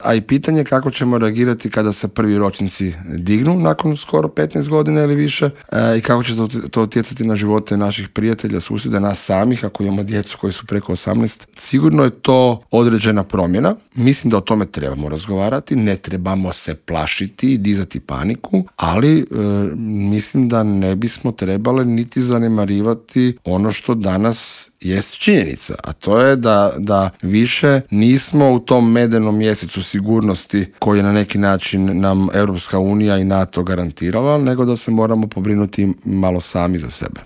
a i pitanje kako ćemo reagirati kada se prvi ročnici dignu nakon skoro 15 godina ili više i kako će to utjecati na živote naših prijatelja, susjeda, nas samih ako imamo djecu koji su preko 18. Sigurno je to određena promjena. Mislim da o tome trebamo razgovarati, ne trebamo se plašiti i dizati paniku, ali mislim da ne bismo trebali niti zanemarivati ono što danas jest činjenica, a to je da više nismo u tom medenom mjesecu sigurnosti koji je na neki način nam Europska unija i NATO garantirala, nego da se moramo pobrinuti malo sami za sebe.